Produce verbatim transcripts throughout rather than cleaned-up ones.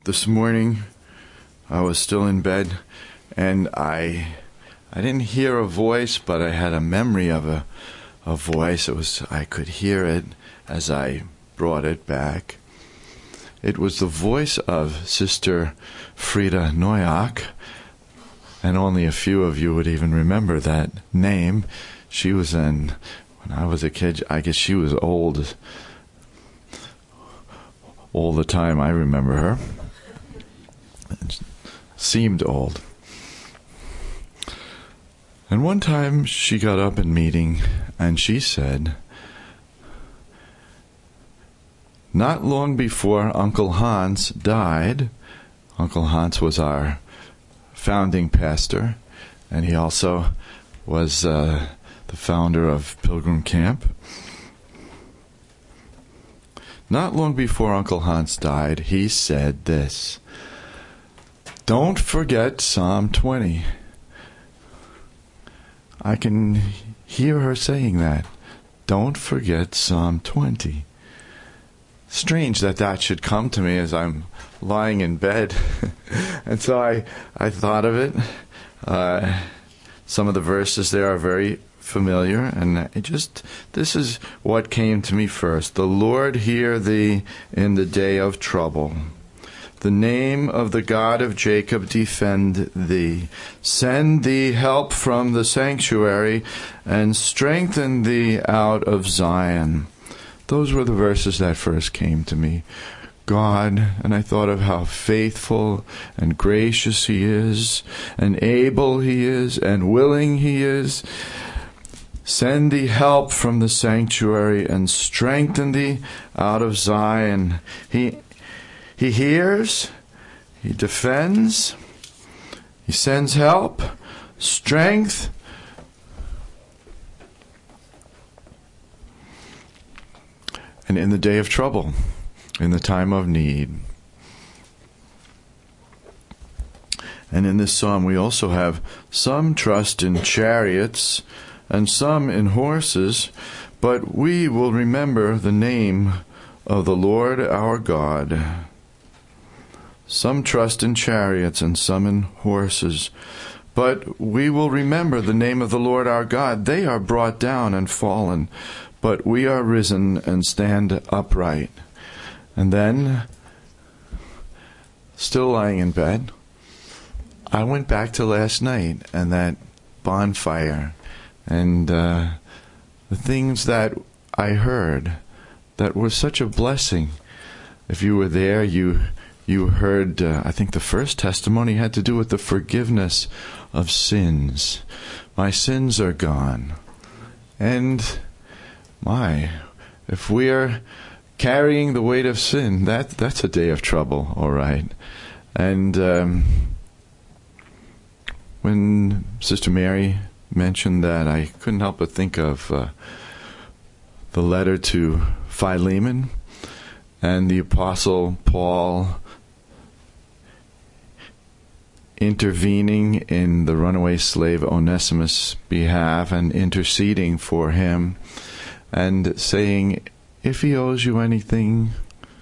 this morning I was still in bed, and I I didn't hear a voice, but I had a memory of a a voice. It was I could hear it as I brought it back. It was the voice of Sister Frida Noyak, and only a few of you would even remember that name. She was in, when I was a kid, I guess she was old all the time. I remember her. It seemed old. And one time she got up in meeting and she said, not long before Uncle Hans died, Uncle Hans was our founding pastor, and he also was uh, the founder of Pilgrim Camp. Not long before Uncle Hans died, he said this, don't forget Psalm twenty. I can hear her saying that. Don't forget Psalm twenty. Strange that that should come to me as I'm lying in bed. And so I, I thought of it. Uh, some of the verses there are very familiar, and it just, this is what came to me first. The Lord hear thee in the day of trouble. The name of the God of Jacob defend thee. Send thee help from the sanctuary, and strengthen thee out of Zion. Those were the verses that first came to me. God, and I thought of how faithful and gracious He is, and able He is, and willing He is. Send thee help from the sanctuary, and strengthen thee out of Zion. He He hears, He defends, He sends help, strength. And in the day of trouble, in the time of need. And in this psalm we also have some trust in chariots and some in horses, but we will remember the name of the Lord our God. Some trust in chariots and some in horses, but we will remember the name of the Lord our God. They are brought down and fallen, but we are risen and stand upright. And then, still lying in bed, I went back to last night and that bonfire and uh, the things that I heard that were such a blessing. If you were there, you you heard, uh, I think the first testimony had to do with the forgiveness of sins. My sins are gone. And my, if we're carrying the weight of sin, that that's a day of trouble, all right. And um, when Sister Mary mentioned that, I couldn't help but think of uh, the letter to Philemon and the Apostle Paul intervening in the runaway slave Onesimus' behalf and interceding for him and saying, if he owes you anything,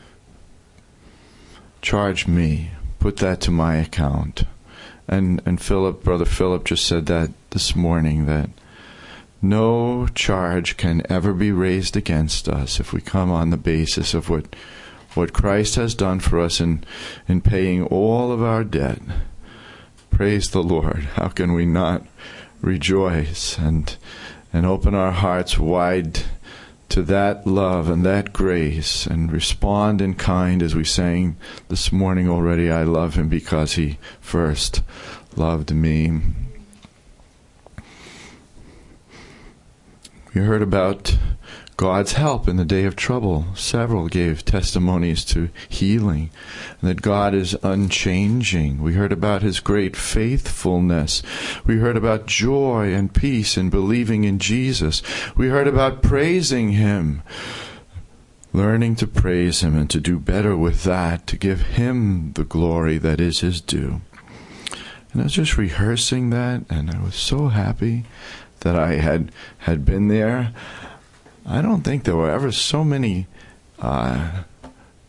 charge me. Put that to my account. And and Philip, Brother Philip just said that this morning, that no charge can ever be raised against us if we come on the basis of what what Christ has done for us in, in paying all of our debt. Praise the Lord. How can we not rejoice and and open our hearts wide to that love and that grace and respond in kind, as we sang this morning already, I love Him because He first loved me. We heard about God's help in the day of trouble. Several gave testimonies to healing, and that God is unchanging. We heard about His great faithfulness. We heard about joy and peace in believing in Jesus. We heard about praising Him, learning to praise Him and to do better with that, to give Him the glory that is His due. And I was just rehearsing that, and I was so happy that I had had been there. I don't think there were ever so many uh,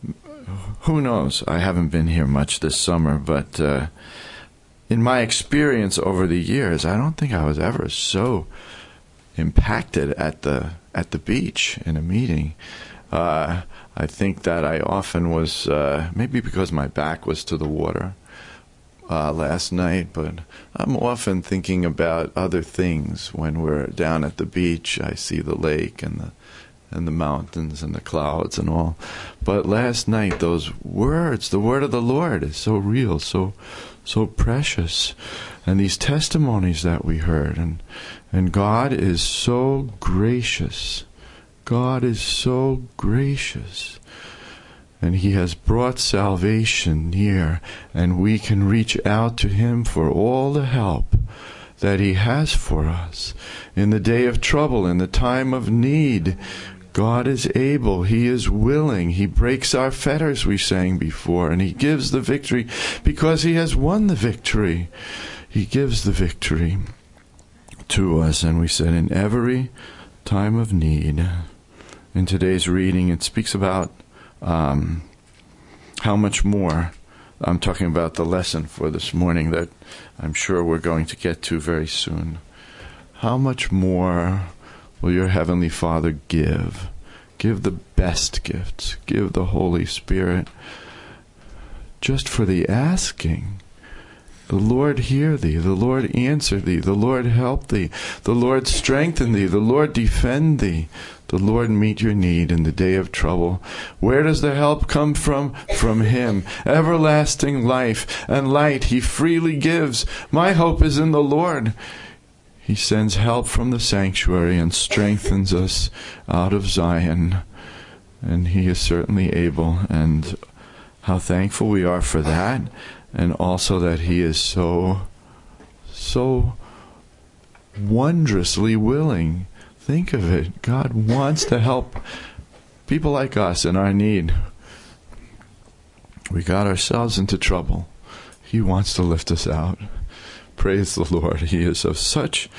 who knows? I haven't been here much this summer, but uh, in my experience over the years, I don't think I was ever so impacted at the at the beach in a meeting. Uh, I think that I often was, uh, maybe because my back was to the water uh, last night, but I'm often thinking about other things when we're down at the beach. I see the lake and the and the mountains and the clouds and all. But last night, those words, the word of the Lord is so real, so so precious. And these testimonies that we heard, and and God is so gracious. God is so gracious. And He has brought salvation near, and we can reach out to Him for all the help that He has for us. In the day of trouble, in the time of need, God is able, He is willing, He breaks our fetters, we sang before, and He gives the victory because He has won the victory. He gives the victory to us, and we said in every time of need. In today's reading, it speaks about um, how much more. I'm talking about the lesson for this morning that I'm sure we're going to get to very soon. How much more will your Heavenly Father give? Give the best gifts. Give the Holy Spirit just for the asking. The Lord hear thee. The Lord answer thee. The Lord help thee. The Lord strengthen thee. The Lord defend thee. The Lord meet your need in the day of trouble. Where does the help come from? From Him. Everlasting life and light He freely gives. My hope is in the Lord. He sends help from the sanctuary and strengthens us out of Zion. And He is certainly able. And how thankful we are for that. And also that He is so, so wondrously willing. Think of it. God wants to help people like us in our need. We got ourselves into trouble. He wants to lift us out. Praise the Lord. He is of such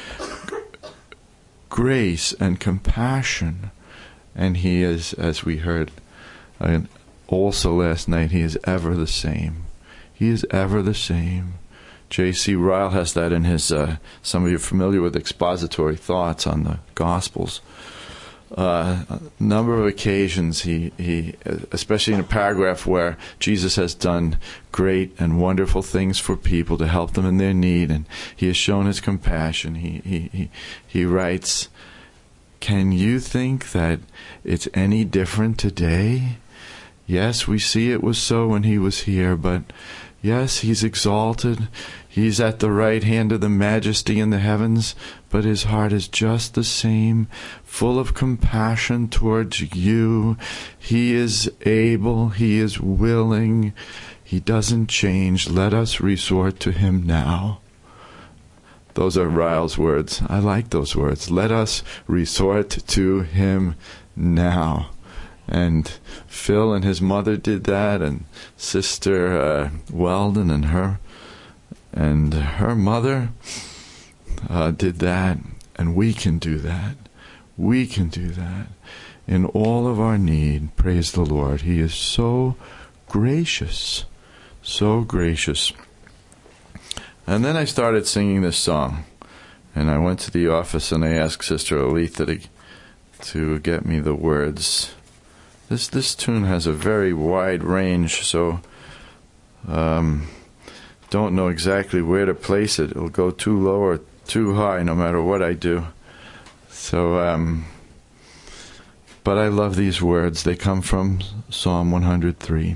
grace and compassion. And He is, as we heard uh, also last night, He is ever the same. He is ever the same. J C Ryle has that in his, uh, some of you are familiar with expository thoughts on the Gospels. Uh, a number of occasions, he, he, especially in a paragraph where Jesus has done great and wonderful things for people to help them in their need, and He has shown His compassion. He, he, he, he writes, "Can you think that it's any different today? Yes, we see it was so when He was here, but yes, He's exalted. He's at the right hand of the Majesty in the heavens, but His heart is just the same, full of compassion towards you. He is able. He is willing. He doesn't change. Let us resort to Him now." Those are Ryle's words. I like those words. Let us resort to Him now. And Phil and his mother did that, and Sister uh, Weldon and her and her mother uh, did that, and we can do that. We can do that in all of our need. Praise the Lord. He is so gracious, so gracious. And then I started singing this song, and I went to the office and I asked Sister Aletha to, to get me the words. This this tune has a very wide range, so um, don't know exactly where to place it. It'll go too low or too high, no matter what I do. So, um, but I love these words. They come from Psalm one hundred three.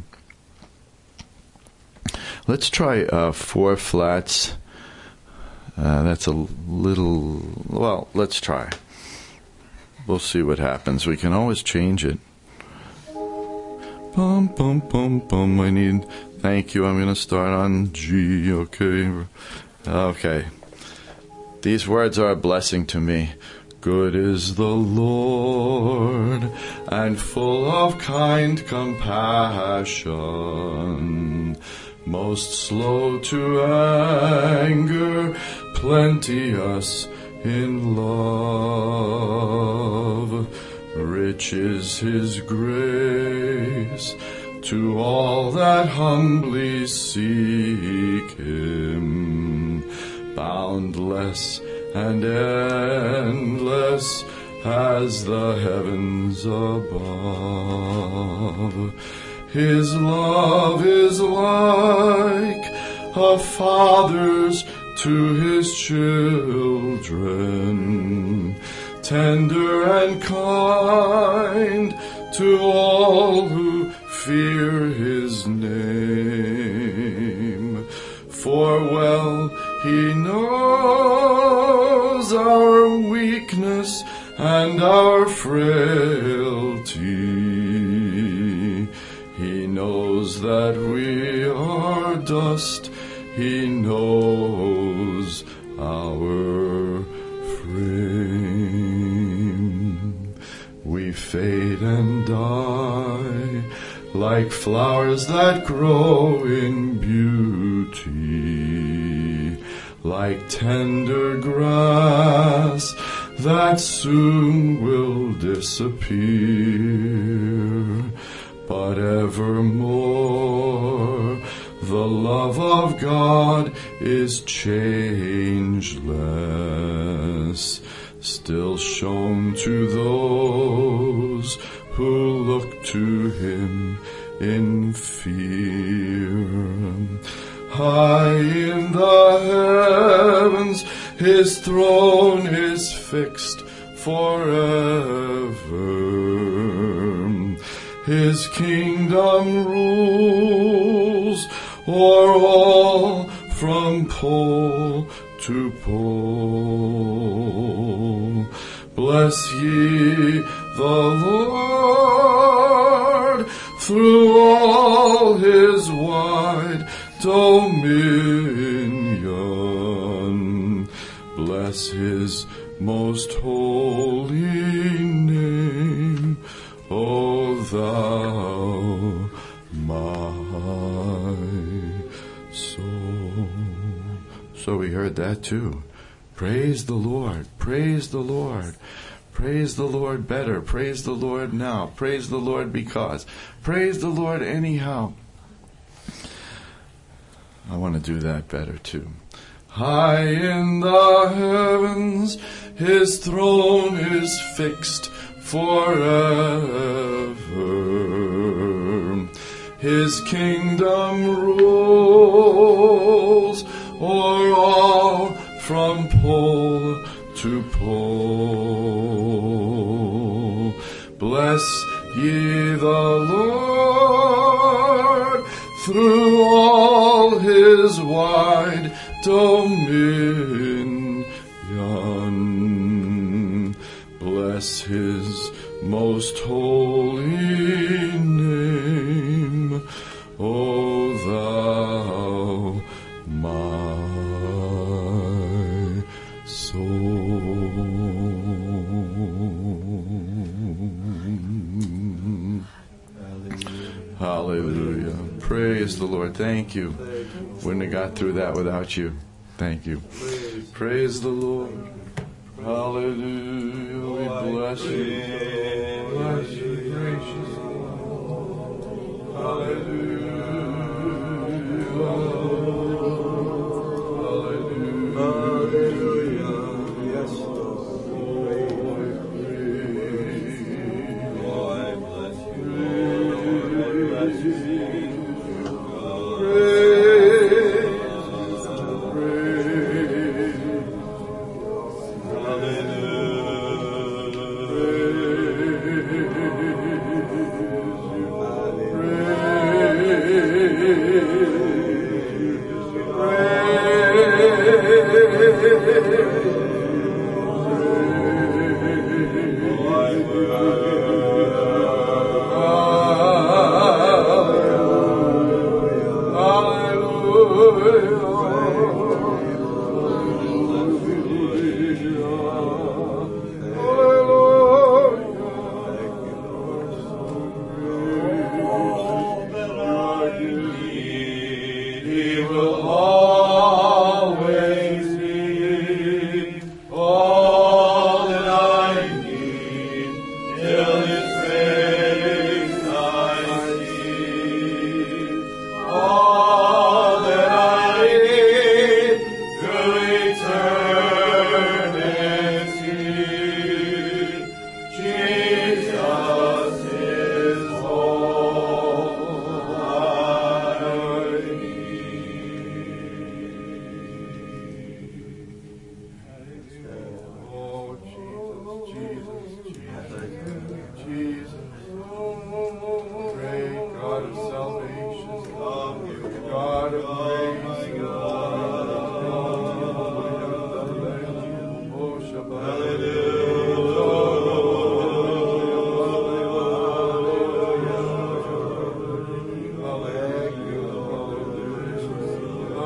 Let's try uh, four flats. Uh, that's a little, well, let's try. We'll see what happens. We can always change it. Bum, bum, bum, bum. I need, thank you. I'm going to start on G. Okay. Okay. These words are a blessing to me. Good is the Lord, and full of kind compassion, most slow to anger, plenteous in love. Rich is His grace to all that humbly seek him. Boundless and endless as the heavens above. His love is like a father's to his children, tender and kind to all who fear his name. For well he knows our weakness and our frailty. He knows that we are dust. He knows our frame. We fade and die like flowers that grow in beauty, like tender grass that soon will disappear. But evermore the love of God is changeless, still shown to those who look to him in fear. High in the heavens his throne is fixed forever. His kingdom rules o'er all from pole to pole. Bless ye the Lord through all his wide dominion. Bless his most holy name, O thou my soul. So we heard that too. Praise the Lord, praise the Lord, praise the Lord better, praise the Lord now, praise the Lord because, praise the Lord anyhow. I want to do that better too. High in the heavens his throne is fixed forever. His kingdom rules o'er all from pole to pole. Bless ye the Lord through all his wide dominion. Bless his most holy name, O thou my soul. Hallelujah. Hallelujah. Praise the Lord. Thank you. Wouldn't have got through that without you. Thank you. Praise, Praise the Lord. Hallelujah. We bless you. Bless you, gracious Lord. Hallelujah. Hallelujah. Yes, Lord. Lord, praise. Lord, bless you. Lord, bless you. Till his face I see.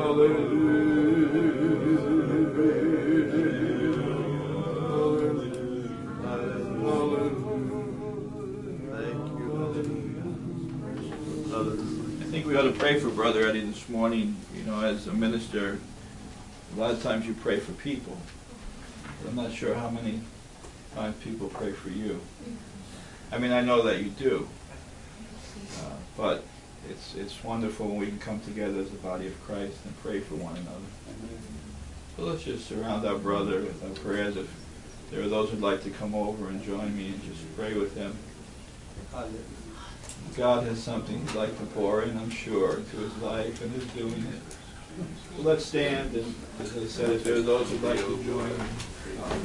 I think we ought to pray for Brother Eddie this morning. You know, as a minister, a lot of times you pray for people. I'm not sure how many times people pray for you. I mean, I know that you do. Uh, but it's it's wonderful when we can come together as a body of Christ and pray for one another. So let's just surround our brother with our prayers. If there are those who'd like to come over and join me and just pray with him. God has something he'd like to pour in, I'm sure, into his life and is doing it. So let's stand, and as I said, if there are those who'd like to join me. Um,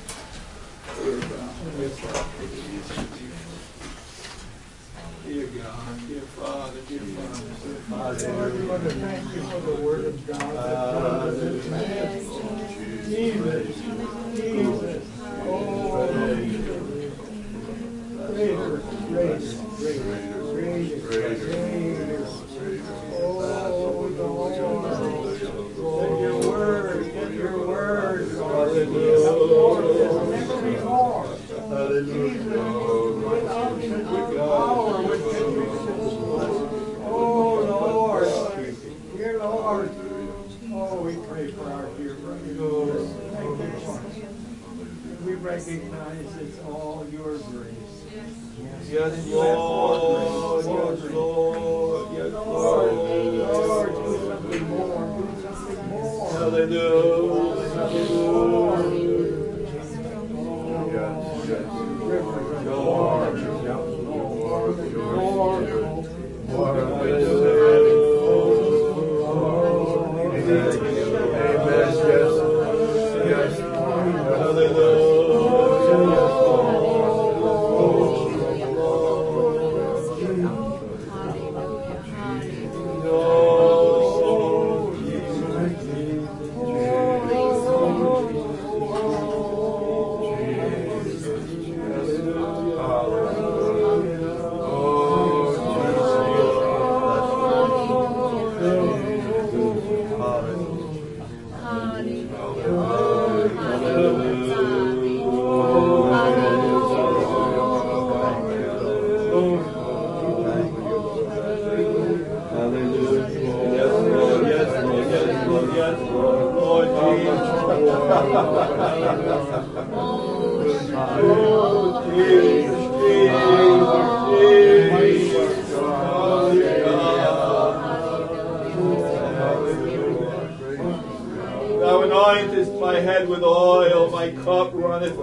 Dear God, dear Father, dear Father, Lord, we want to thank you for the Word of God. Uh, Jesus, Jesus, oh, greater, grace, greater, greater, greater, oh, Lord, get your Word, get your Word, Lord, never before. Hallelujah. Power with conviction. Oh Lord, dear Lord. Oh, we pray for our dear brother. Thank you, Lord. We recognize it's all your grace. Yes, Lord. Yes, Lord. Yes, Lord. Lord, do something more. Do something more. Hallelujah. Hallelujah. Thou anointest my head with oil, my cup runneth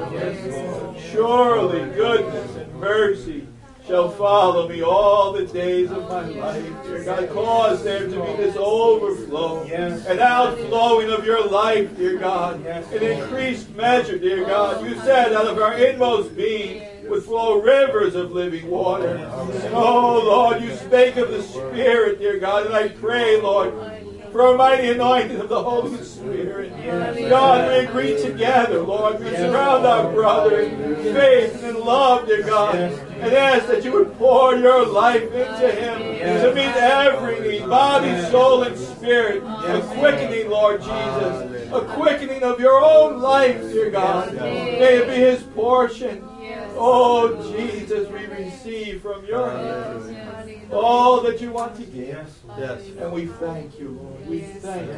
over. Surely goodness and mercy shall follow me all the days of my life. Dear God, cause there to be this overflow, an outflowing of your life, dear God, an increased measure, dear God. You said out of our inmost being would flow rivers of living water. And oh, Lord, you spake of the Spirit, dear God, and I pray, Lord, for a mighty anointing of the Holy Spirit. God, we agree together, Lord. We surround our brother in faith and in love, dear God, and ask that you would pour your life into him to meet every need, body, soul, and spirit. A quickening, Lord Jesus, a quickening of your own life, dear God. May it be his portion. Oh, Jesus, we receive from your hands all that you want to give. Yes. And we thank you, Lord. We thank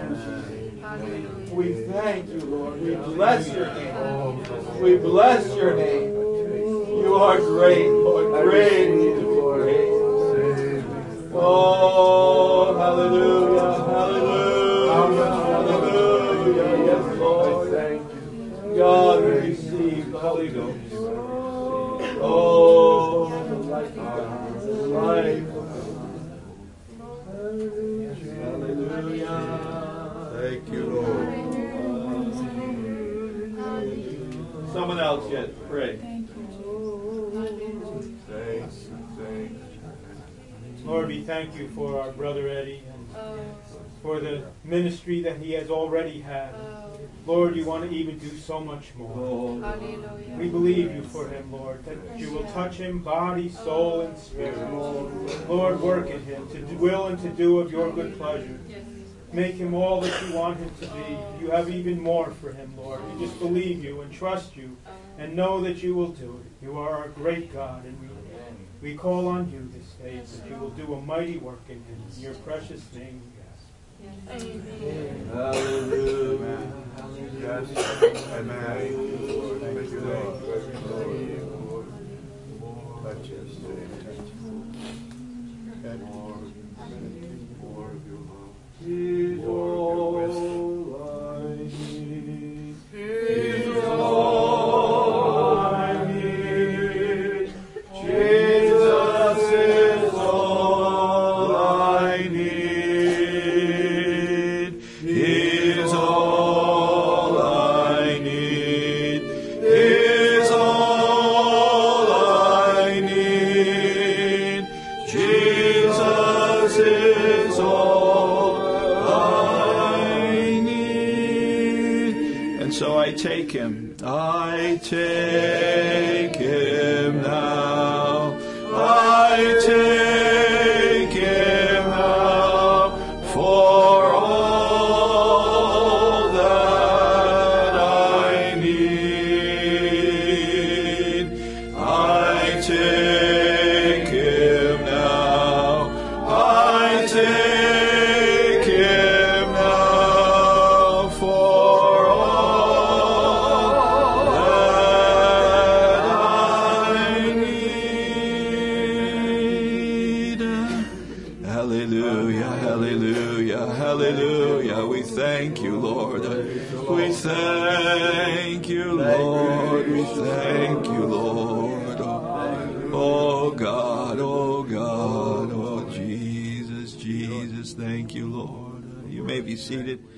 you, Jesus. We thank you, Lord. We bless your name. We bless your name. You are great, Lord. Great to be praised. Oh, hallelujah. Hallelujah. Hallelujah. Yes, Lord. God, we receive the Holy Ghost. Oh, life. Hallelujah. Thank you, Lord. Someone else yet, pray. Thank you, Thanks, thanks. Lord, we thank you for our brother Eddie and for the ministry that he has already had. Lord, you want to even do so much more. Hallelujah. We believe you for him, Lord, that you will touch him, body, soul, and spirit. Lord, work in him to will and to do of your good pleasure. make him all that you want him to be. You have even more for him, Lord. We just believe you and trust you and know that you will do it. You are our great God, and we, we call on you this day that you will do a mighty work in him. In your precious name, yes. Amen. Hallelujah. Yes. Amen. Thank you, Lord. Let us and more, more of your love. He's all I need. He's all I need. Jesus is all I need. He's all I need. He's all I need. Jesus is all I need. And so I take him. I take him now. I take him now for all that I need. I take him now. I take him now for all that I need. Hallelujah, hallelujah, hallelujah. We thank you, Lord. We thank you, Lord. We thank you, Lord. Oh God, oh God, oh Jesus, Jesus, thank you, Lord. You may be seated.